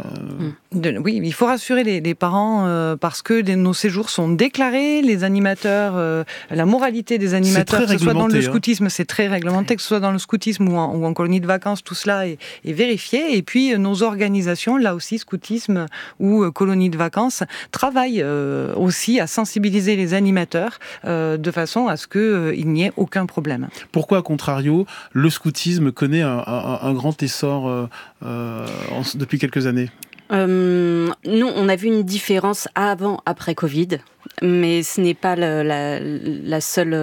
de oui, il faut rassurer les, les parents euh, parce que les, nos séjours sont déclarés, les animateurs, euh, la moralité des animateurs, que ce soit dans le scoutisme, hein. c'est très réglementé, que ce soit dans le scoutisme ou en, ou en colonie de vacances, tout cela est, est vérifié. Et puis, nos organisations, là aussi, scoutisme ou euh, colonie de vacances, travaillent euh, aussi à sensibiliser les animateurs euh, de façon à ce qu'il euh, n'y ait aucun problème. Pourquoi, à contrario, le scoutisme connaît un, un, un grand essor euh, euh, en, depuis quelques années ? Euh, nous, on a vu une différence avant-après Covid, mais ce n'est pas la, la, la, seule,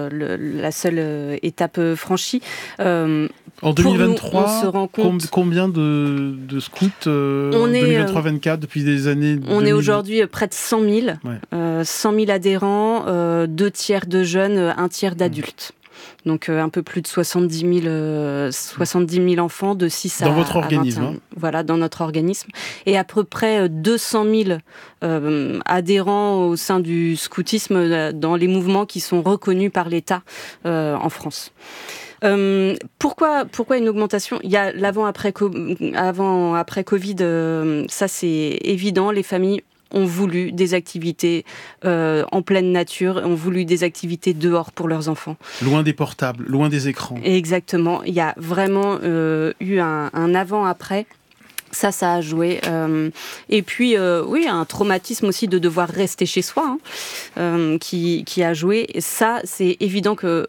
la seule étape franchie. Euh, en deux mille vingt-trois, nous, on se rend compte... combien de, de scouts euh, en deux mille vingt-trois vingt-quatre depuis des années On deux mille... est aujourd'hui près de cent mille, ouais. euh, cent mille adhérents, euh, deux tiers de jeunes, un tiers d'adultes. Mmh. Donc euh, un peu plus de soixante-dix mille, euh, soixante-dix mille enfants de six dans à, votre organisme, à vingt et un. Hein. Voilà, dans notre organisme. Et à peu près deux cent mille euh, adhérents au sein du scoutisme euh, dans les mouvements qui sont reconnus par l'État euh, en France. Euh, pourquoi, pourquoi une augmentation ? Il y a l'avant-après avant, après Covid, euh, ça c'est évident, les familles ont voulu des activités euh, en pleine nature, ont voulu des activités dehors pour leurs enfants. Loin des portables, loin des écrans. Exactement. Il y a vraiment euh, eu un, un avant-après. Ça, ça a joué. Euh, et puis, euh, oui, un traumatisme aussi de devoir rester chez soi, hein, euh, qui, qui a joué. Et ça, c'est évident que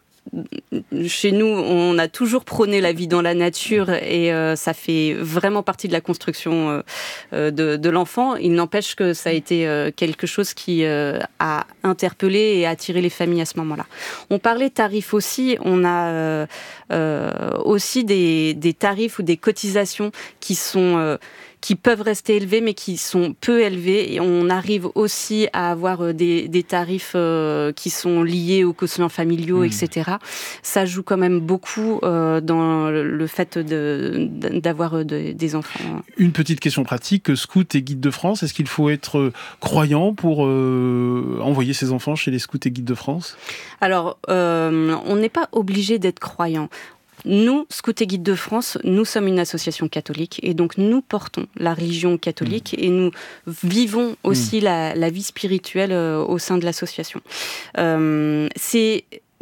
chez nous, on a toujours prôné la vie dans la nature et euh, ça fait vraiment partie de la construction euh, de, de l'enfant. Il n'empêche que ça a été euh, quelque chose qui euh, a interpellé et attiré les familles à ce moment-là. On parlait tarifs aussi. On a euh, euh, aussi des, des tarifs ou des cotisations qui sont... Euh, qui peuvent rester élevés, mais qui sont peu élevés. Et on arrive aussi à avoir des, des tarifs euh, qui sont liés aux quotients familiaux, mmh. et cetera. Ça joue quand même beaucoup euh, dans le fait de, d'avoir de, des enfants. Une petite question pratique. Scout et guide de France, est-ce qu'il faut être croyant pour euh, envoyer ses enfants chez les scouts et guides de France ? Alors, euh, on n'est pas obligé d'être croyant. Nous, Scouts et Guides de France, nous sommes une association catholique et donc nous portons la religion catholique mmh. et nous vivons aussi mmh. la, la vie spirituelle euh, au sein de l'association. Euh, c'est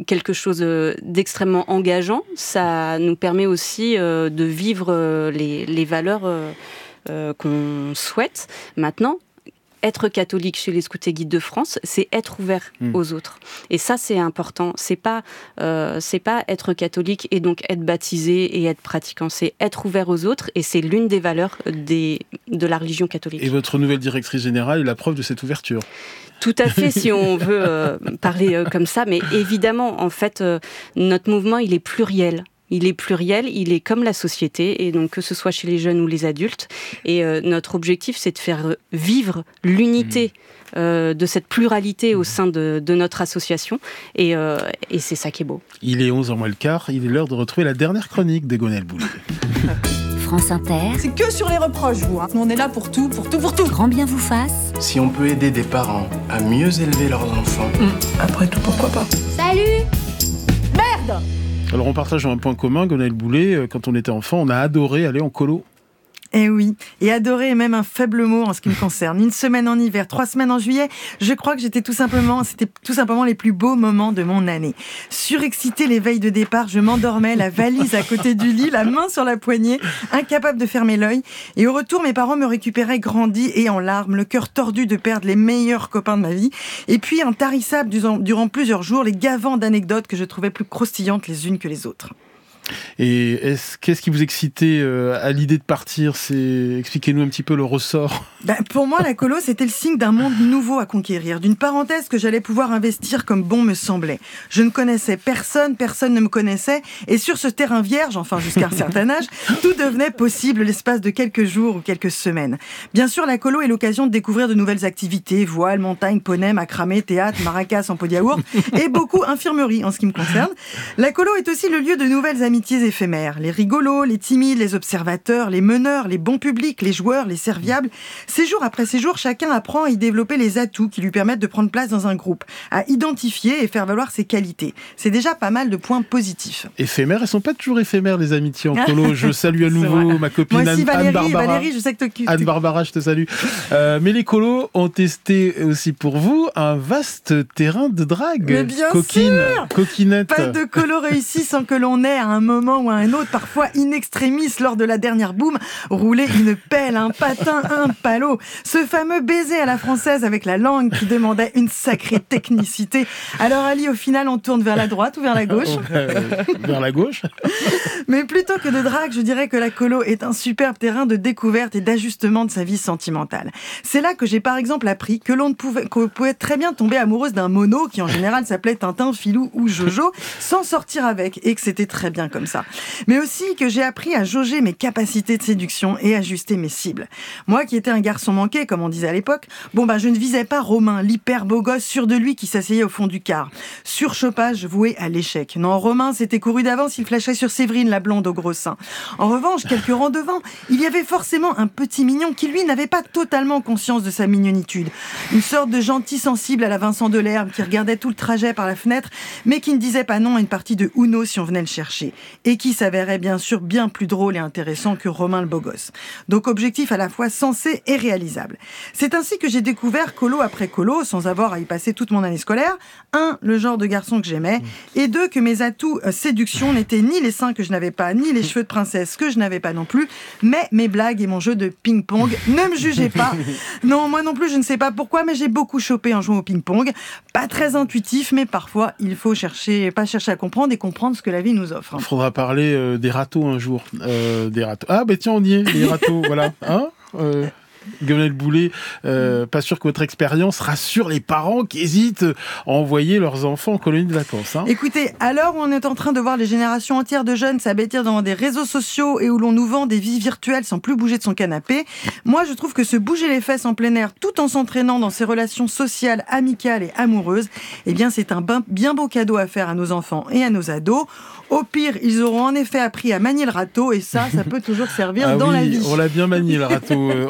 quelque chose d'extrêmement engageant. Ça nous permet aussi euh, de vivre euh, les, les valeurs euh, euh, qu'on souhaite. Maintenant, être catholique chez les Scouts et Guides de France, c'est être ouvert mmh. aux autres. Et ça, c'est important. C'est pas, euh, c'est pas être catholique et donc être baptisé et être pratiquant. C'est être ouvert aux autres et c'est l'une des valeurs des, de la religion catholique. Et votre nouvelle directrice générale est la preuve de cette ouverture. Tout à fait, si on veut euh, parler euh, comme ça. Mais évidemment, en fait, euh, notre mouvement, il est pluriel. Il est pluriel, il est comme la société, et donc que ce soit chez les jeunes ou les adultes. Et euh, notre objectif, c'est de faire vivre l'unité mmh. euh, de cette pluralité au sein de, de notre association. Et, euh, et c'est ça qui est beau. Il est onze heures moins le quart, il est l'heure de retrouver la dernière chronique de Gonel Boulet. France Inter. C'est que sur les reproches, vous. Hein. On est là pour tout, pour tout, pour tout. Grand bien vous fasse. Si on peut aider des parents à mieux élever leurs enfants, mmh. après tout, pourquoi pas ? Salut ! Merde ! Alors on partage un point commun, Gonel Boulet, quand on était enfant, on a adoré aller en colo. Eh oui, et adorer est même un faible mot en ce qui me concerne. Une semaine en hiver, trois semaines en juillet, je crois que j'étais tout simplement, c'était tout simplement les plus beaux moments de mon année. Surexcitée les veilles de départ, je m'endormais, la valise à côté du lit, la main sur la poignée, incapable de fermer l'œil. Et au retour, mes parents me récupéraient grandi et en larmes, le cœur tordu de perdre les meilleurs copains de ma vie. Et puis intarissable durant plusieurs jours, les gavants d'anecdotes que je trouvais plus croustillantes les unes que les autres. Et est-ce, qu'est-ce qui vous excitait euh, à l'idée de partir ? C'est... Expliquez-nous un petit peu le ressort. Ben, pour moi, la colo, c'était le signe d'un monde nouveau à conquérir, d'une parenthèse que j'allais pouvoir investir comme bon me semblait. Je ne connaissais personne, personne ne me connaissait, et sur ce terrain vierge, enfin jusqu'à un certain âge, tout devenait possible l'espace de quelques jours ou quelques semaines. Bien sûr, la colo est l'occasion de découvrir de nouvelles activités, voile, montagne, poney, macramé, théâtre, maracas en pot de yaourt, et beaucoup infirmerie en ce qui me concerne. La colo est aussi le lieu de nouvelles amitiés amitiés éphémères. Les rigolos, les timides, les observateurs, les meneurs, les bons publics, les joueurs, les serviables. Séjour après séjour, chacun apprend à y développer les atouts qui lui permettent de prendre place dans un groupe, à identifier et faire valoir ses qualités. C'est déjà pas mal de points positifs. Éphémères, elles sont pas toujours éphémères, les amitiés en colo. Je salue à nouveau ma copine Moi aussi, Valérie, Anne-Barbara. Valérie, je sais que tu... Anne-Barbara, je te salue. Euh, mais les colos ont testé aussi pour vous un vaste terrain de drague. Mais bien Coquine, sûr coquinette. Pas de colo réussi sans que l'on ait à un moment ou à un autre, parfois in extremis lors de la dernière boum, rouler une pelle, un patin, un palot. Ce fameux baiser à la française avec la langue qui demandait une sacrée technicité. Alors Ali, au final, on tourne vers la droite ou vers la gauche ? Vers la gauche. Mais plutôt que de drague, je dirais que la colo est un superbe terrain de découverte et d'ajustement de sa vie sentimentale. C'est là que j'ai par exemple appris que l'on pouvait, qu'on pouvait très bien tomber amoureuse d'un mono qui en général s'appelait Tintin, Filou ou Jojo, sans sortir avec, et que c'était très bien comme ça. Mais aussi que j'ai appris à jauger mes capacités de séduction et ajuster mes cibles. Moi qui étais un garçon manqué, comme on disait à l'époque, bon bah je ne visais pas Romain, l'hyper beau gosse sûr de lui qui s'asseyait au fond du car. Surchopage voué à l'échec. Non, Romain s'était couru d'avance, il flashait sur Séverine, la blonde au gros sein. En revanche, quelques rangs devant, il y avait forcément un petit mignon qui lui n'avait pas totalement conscience de sa mignonitude. Une sorte de gentil sensible à la Vincent Delerme qui regardait tout le trajet par la fenêtre, mais qui ne disait pas non à une partie de Uno si on venait le chercher. Et qui s'avérait bien sûr bien plus drôle et intéressant que Romain le beau gosse. Donc objectif à la fois sensé et réalisable. C'est ainsi que j'ai découvert colo après colo, sans avoir à y passer toute mon année scolaire. Un, le genre de garçon que j'aimais, et deux, que mes atouts euh, séduction n'étaient ni les seins que je n'avais pas, ni les cheveux de princesse que je n'avais pas non plus, mais mes blagues et mon jeu de ping-pong. Ne me jugez pas. Non, moi non plus, je ne sais pas pourquoi, mais j'ai beaucoup chopé en jouant au ping-pong. Pas très intuitif, mais parfois, il faut chercher, pas chercher à comprendre et comprendre ce que la vie nous offre. Il faudra parler euh, des râteaux un jour. Euh, des râteaux. Ah, ben tiens, on y est, les râteaux, voilà. Hein euh... Gonel Boulet, euh, pas sûr que votre expérience rassure les parents qui hésitent à envoyer leurs enfants en colonie de vacances. Hein. Écoutez, à l'heure où on est en train de voir les générations entières de jeunes s'abêtir dans des réseaux sociaux et où l'on nous vend des vies virtuelles sans plus bouger de son canapé, moi je trouve que se bouger les fesses en plein air tout en s'entraînant dans ses relations sociales, amicales et amoureuses, eh bien c'est un bien beau cadeau à faire à nos enfants et à nos ados. Au pire, ils auront en effet appris à manier le râteau et ça, ça peut toujours servir ah dans oui, la vie. On l'a bien manié le râteau euh, en colo.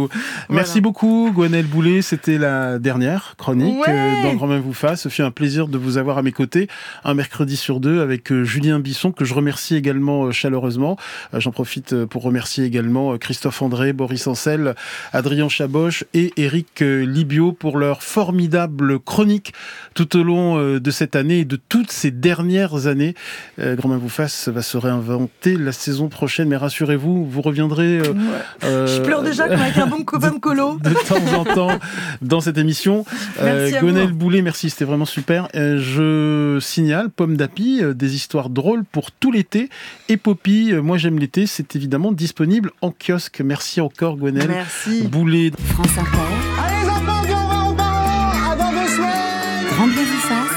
colo. Voilà. Merci beaucoup, Gwenaëlle Boulet. C'était la dernière chronique Ouais. euh, dans Grand Main vous fasse. Ce fut un plaisir de vous avoir à mes côtés, un mercredi sur deux, avec euh, Julien Bisson, que je remercie également euh, chaleureusement. Euh, j'en profite euh, pour remercier également euh, Christophe André, Boris Ancel, Adrien Chaboche et Éric euh, Libio pour leur formidable chronique tout au long euh, de cette année et de toutes ces dernières années. Euh, Grand Main vous fasse va se réinventer la saison prochaine, mais rassurez-vous, vous reviendrez. Euh, Ouais. euh, Je pleure déjà comme avec un bon copain colo. de temps en temps dans cette émission. Merci à vous. Gwenaëlle Boulet, merci, c'était vraiment super. Euh, je signale, Pomme d'Api, euh, des histoires drôles pour tout l'été. Et Poppy, euh, moi j'aime l'été, c'est évidemment disponible en kiosque. Merci encore, Gwenaëlle Merci. Boulet. France Inter, Allez les enfants, viens, on va au parents avant deux semaines. Grand bien vous fasse,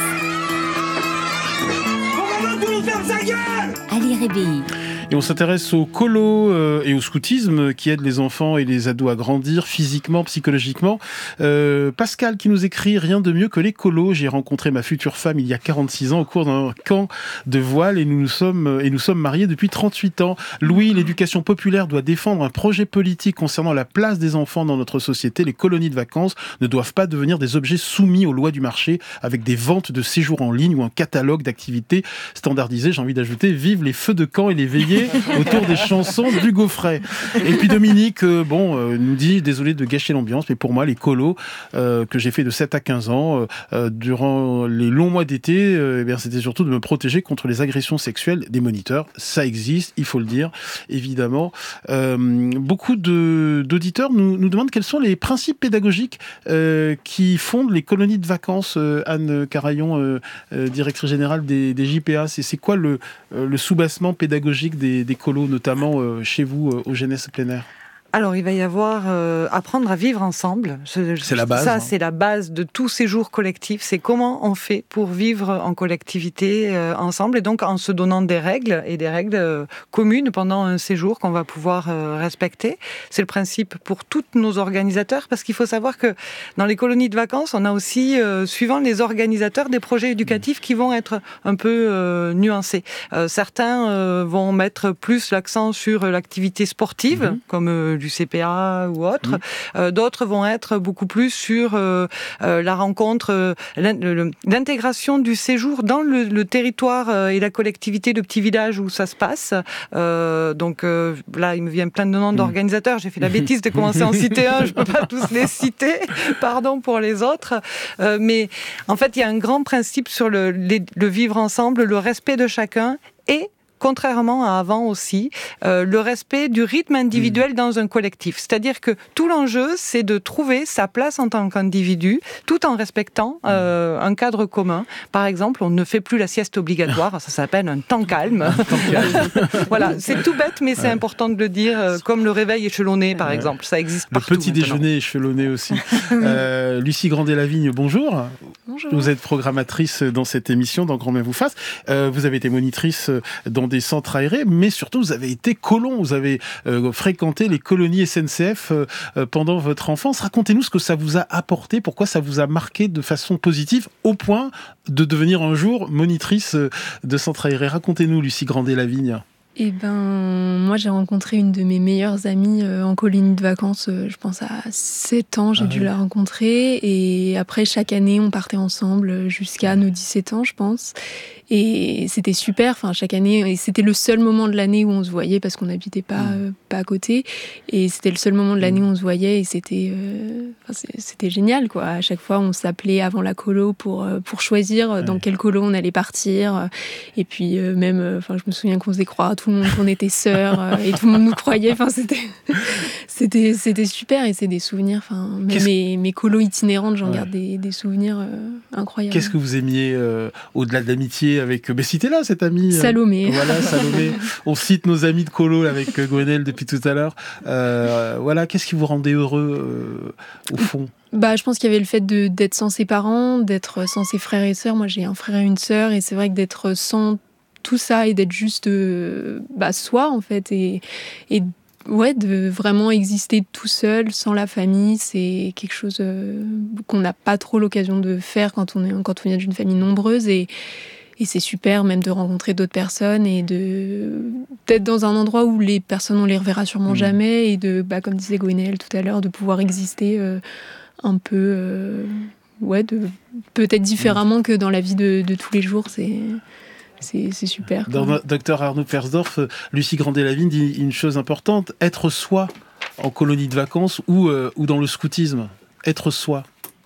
On va tout nous faire sa gueule. Ali Rébéi. Et on s'intéresse au colo euh, et au scoutisme qui aident les enfants et les ados à grandir physiquement, psychologiquement. Euh, Pascal qui nous écrit « Rien de mieux que les colos. J'ai rencontré ma future femme il y a quarante-six ans au cours d'un camp de voile et nous nous sommes, et nous sommes mariés depuis trente-huit ans. Louis, l'éducation populaire doit défendre un projet politique concernant la place des enfants dans notre société. Les colonies de vacances ne doivent pas devenir des objets soumis aux lois du marché avec des ventes de séjours en ligne ou un catalogue d'activités standardisées. » J'ai envie d'ajouter « Vive les feux de camp et les veillées autour des chansons du Gaufret. » Et puis Dominique, euh, bon, euh, nous dit, désolé de gâcher l'ambiance, mais pour moi, les colos euh, que j'ai fait de sept à quinze ans, euh, euh, durant les longs mois d'été, euh, eh bien, c'était surtout de me protéger contre les agressions sexuelles des moniteurs. Ça existe, il faut le dire, évidemment. Euh, beaucoup de, d'auditeurs nous, nous demandent quels sont les principes pédagogiques euh, qui fondent les colonies de vacances. Euh, Anne Carayon, euh, euh, directrice générale des, des J P A, c'est, c'est quoi le, euh, le soubassement pédagogique des Des, des colos, notamment euh, chez vous, euh, au Jeunesse plein air? Alors, il va y avoir euh, apprendre à vivre ensemble. Je, c'est la base. Ça, hein. c'est la base de tout séjour collectif. C'est comment on fait pour vivre en collectivité euh, ensemble et donc en se donnant des règles et des règles euh, communes pendant un séjour qu'on va pouvoir euh, respecter. C'est le principe pour tous nos organisateurs parce qu'il faut savoir que dans les colonies de vacances, on a aussi, euh, suivant les organisateurs, des projets éducatifs qui vont être un peu euh, nuancés. Euh, certains euh, vont mettre plus l'accent sur l'activité sportive, mmh. comme euh, du C P A ou autre. Mmh. Euh, d'autres vont être beaucoup plus sur euh, euh, la rencontre, euh, l'intégration du séjour dans le, le territoire euh, et la collectivité de petits villages où ça se passe. Euh, donc euh, là, il me vient plein de noms d'organisateurs. J'ai fait la bêtise de commencer à en citer un. Je ne peux pas tous les citer. Pardon pour les autres. Euh, mais en fait, il y a un grand principe sur le, les, le vivre ensemble, le respect de chacun et contrairement à avant aussi, euh, le respect du rythme individuel mmh. dans un collectif. C'est-à-dire que tout l'enjeu, c'est de trouver sa place en tant qu'individu, tout en respectant euh, un cadre commun. Par exemple, on ne fait plus la sieste obligatoire, ça s'appelle un temps calme. Un temps calme. Voilà, c'est tout bête, mais c'est ouais. important de le dire, euh, comme le réveil échelonné, par ouais. exemple. Ça existe partout. Le petit maintenant. déjeuner échelonné aussi. euh, Lucie Grandet-Lavigne, bonjour. Bonjour. Vous êtes programmatrice dans cette émission, dans Grand Main vous fasse. Euh, vous avez été monitrice dans des centres aérés, mais surtout vous avez été colon, vous avez euh, fréquenté les colonies S N C F euh, pendant votre enfance. Racontez-nous ce que ça vous a apporté, pourquoi ça vous a marqué de façon positive au point de devenir un jour monitrice de centre aéré. Racontez-nous, Lucie Grandet-Lavigne. Eh ben, moi j'ai rencontré une de mes meilleures amies euh, en colonie de vacances, euh, je pense à sept ans, j'ai ah dû ouais. la rencontrer. Et après, chaque année, on partait ensemble jusqu'à nos dix-sept ans, je pense. Et c'était super, enfin, chaque année, et c'était le seul moment de l'année où on se voyait parce qu'on n'habitait pas, mmh. euh, pas à côté. Et c'était le seul moment de l'année où on se voyait et c'était, euh, c'était génial, quoi. À chaque fois, on s'appelait avant la colo pour, pour choisir ouais. dans quelle colo on allait partir. Et puis, euh, même, enfin, je me souviens qu'on faisait croire à tout le monde qu'on était sœurs euh, et tout le monde nous croyait. Enfin, c'était, c'était, c'était super et c'est des souvenirs. Enfin, même mes, mes colos itinérantes, j'en ouais. garde des, des souvenirs euh, incroyables. Qu'est-ce que vous aimiez euh, au-delà de l'amitié avec... Mais citez-là, cette amie. Salomé. Euh, voilà, Salomé. On cite nos amis de colo avec Gwenaëlle depuis tout à l'heure. Euh, voilà, qu'est-ce qui vous rendait heureux euh, au fond? Bah, je pense qu'il y avait le fait de, d'être sans ses parents, d'être sans ses frères et sœurs. Moi, j'ai un frère et une sœur et c'est vrai que d'être sans tout ça et d'être juste euh, bah, soi, en fait, et, et ouais, de vraiment exister tout seul, sans la famille, c'est quelque chose euh, qu'on n'a pas trop l'occasion de faire quand on, est, quand on vient d'une famille nombreuse. Et, et c'est super même de rencontrer d'autres personnes et de d'être dans un endroit où les personnes on les reverra sûrement mmh. jamais et de bah, comme disait Gwenaëlle tout à l'heure, de pouvoir exister euh, un peu euh, ouais de peut-être différemment mmh. que dans la vie de, de tous les jours. C'est C'est, c'est super. Dans Docteur Arnaud Persdorf, Lucie Grandet-Lavigne dit une chose importante, être soi en colonie de vacances ou, euh, ou dans le scoutisme. Être soi.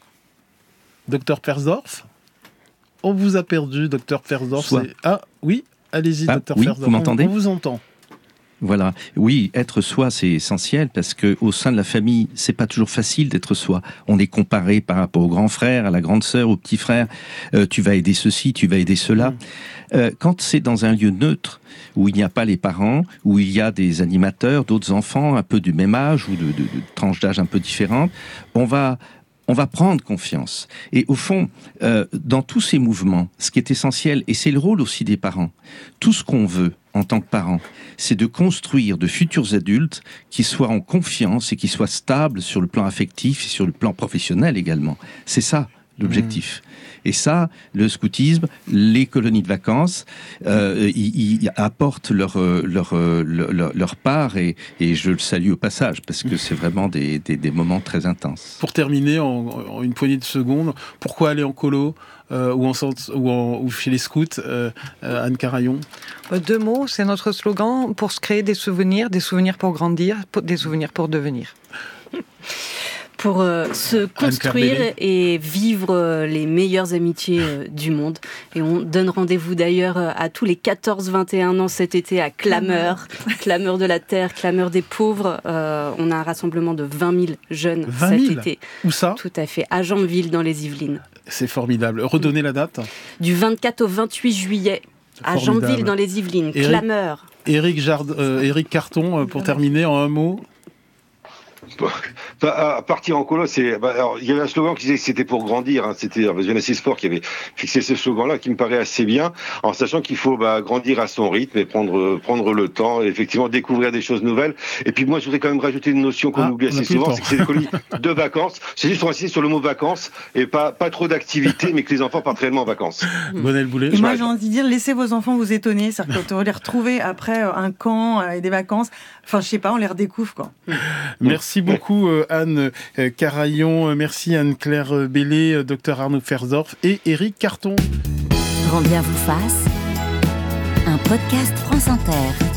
Docteur Persdorf, on vous a perdu, Docteur Persdorf. C'est... Ah oui, allez-y, ah, Docteur oui, Persdorf. Vous m'entendez ? On, on vous entend. Voilà. Oui, être soi, c'est essentiel parce que au sein de la famille, c'est pas toujours facile d'être soi. On est comparé par rapport au grand frère, à la grande sœur, au petit frère. Euh, tu vas aider ceci, tu vas aider cela. Mmh. Euh, quand c'est dans un lieu neutre, où il n'y a pas les parents, où il y a des animateurs, d'autres enfants un peu du même âge ou de, de, de tranches d'âge un peu différentes, on va on va prendre confiance. Et au fond, euh, dans tous ces mouvements, ce qui est essentiel, et c'est le rôle aussi des parents, tout ce qu'on veut en tant que parents, c'est de construire de futurs adultes qui soient en confiance et qui soient stables sur le plan affectif et sur le plan professionnel également. C'est ça l'objectif. Mmh. Et ça, le scoutisme, les colonies de vacances, euh, ils, ils apportent leur, leur, leur, leur part et, et je le salue au passage parce que c'est vraiment des, des, des moments très intenses. Pour terminer, en, en une poignée de secondes, pourquoi aller en colo euh, ou, en, ou, en, ou chez les scouts, euh, euh, Anne Carayon ? Deux mots, c'est notre slogan pour se créer des souvenirs, des souvenirs pour grandir, des souvenirs pour devenir. Pour euh, se construire et vivre euh, les meilleures amitiés euh, du monde. Et on donne rendez-vous d'ailleurs euh, à tous les quatorze vingt et un ans cet été à Clameur, Clameur de la Terre, Clameur des Pauvres. Euh, on a un rassemblement de vingt mille jeunes vingt mille cet été. Où ça ? Tout à fait, à Jambeville dans les Yvelines. C'est formidable. Redonnez la date ? Du vingt-quatre au vingt-huit juillet. À Jambeville dans les Yvelines, Eric, Clameur. Éric Jard, euh, Éric Carton, euh, pour terminer en un mot. À partir en colo, c'est. Bah, alors, il y avait un slogan qui disait que c'était pour grandir. Hein, c'était Jeunesse et Sport qui avait fixé ce slogan-là, qui me paraît assez bien, en sachant qu'il faut bah, grandir à son rythme et prendre prendre le temps, et effectivement découvrir des choses nouvelles. Et puis moi, je voudrais quand même rajouter une notion qu'on ah, oublie assez souvent, c'est que c'est des colonies de vacances. C'est juste pour insister sur le mot vacances et pas pas trop d'activités, mais que les enfants partent réellement en vacances. Gwenaëlle Boulet. Et moi, j'ai envie de dire, laissez vos enfants vous étonner, c'est-à-dire que les retrouver après un camp et des vacances. Enfin, je sais pas, on les redécouvre quoi. Merci beaucoup Anne Carayon, merci Anne-Claire Bellé, Docteur Arnaud Persdorf et Éric Carton. Grand bien vous fasse, un podcast France Inter.